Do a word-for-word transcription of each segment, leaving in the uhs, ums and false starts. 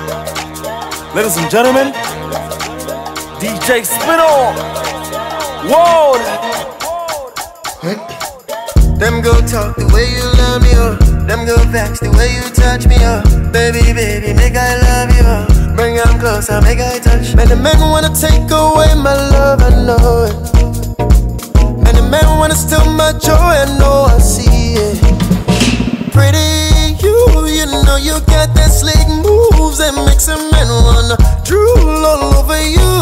Ladies and gentlemen, D J Spinall. Whoa! Them go talk the way you love me, oh. Them go vex the way you touch me, oh. Baby, baby, make I love you, oh. Bring them closer, make I touch. Man, the men wanna take away my love, I know it. Man, the men wanna steal my joy, I know I see it. Pretty you, you know you got that slick moves that makes a man wanna drool all over you.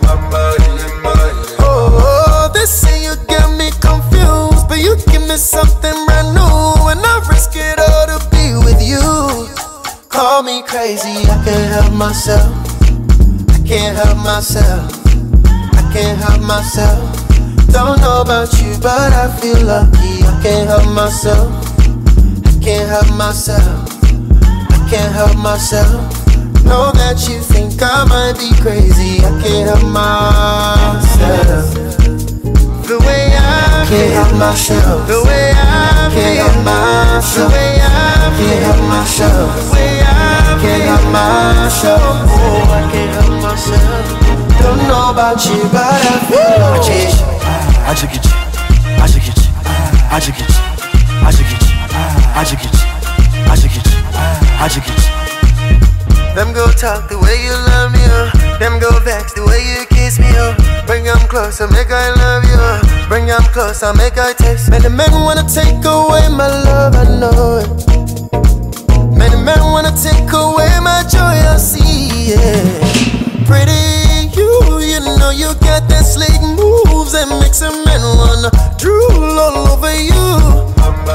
Oh, they say you got me confused, but you give me something brand new, and I risk it all to be with you. Call me crazy, I can't help myself. I can't help myself. I can't help myself. Don't know about you, but I feel lucky. I can't help myself. I can't help myself. I can't help myself. Know that you think I might be crazy. I can't help myself. The way I can't help myself. The way I can't help myself. The way I can't help myself. The way I can't help myself. Oh, I can't help myself. Don't know about you, but I feel like it. I just get you. I just get you. I just get you. I just get you. I just get you. I just get you. I just get you. Them go talk the way you love me, oh. Them go vex the way you kiss me, oh. Bring them closer, make I love you, oh. Bring them closer, make I taste. Man, the men wanna take away my love, I know it. Man, the men wanna take away my joy, I see it. Pretty you, you know you got that slick moves that makes a man wanna drool all over you.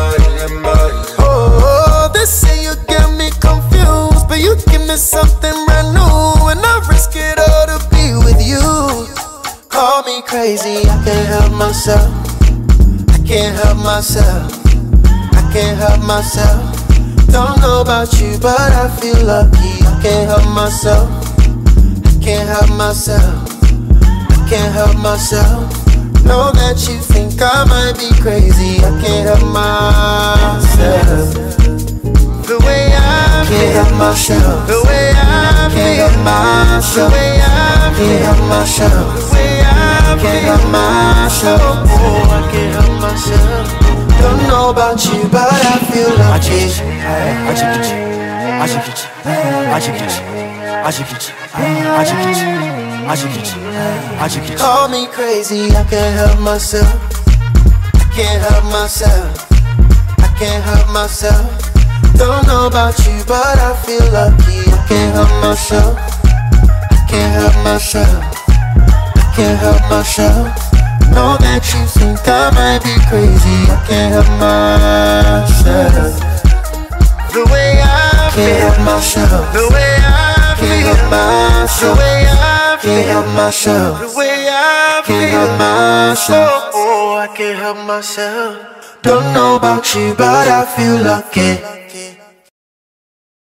Oh, they say you got me confused, but you give me something brand new, and I risk it all to be with you. Call me crazy, I can't help myself. I can't help myself. I can't help myself. Don't know about you, but I feel lucky. I can't help myself. I can't help myself. I can't help myself. Know that you think I might be crazy. I can't help myself. The way I can't help myself. The way I can't help myself. The way I can't help myself. The way I can't help myself. Oh, I can't help myself. Don't know about you, but I feel like it. I just get you. I just get you. I just get you. I just get you. I just get you. I just get you. I just get you. Call me crazy, I can't help myself. I can't help myself. I can't help myself. Don't know about you, but I feel lucky. I can't help myself. I can't help myself. I can't help myself. Know that you think I might be crazy. I can't help myself. The way I can't help myself. The way I can't help myself. The way I can't help myself. The way I can't help myself. Oh, I can't help myself. Don't know about you, but I feel lucky.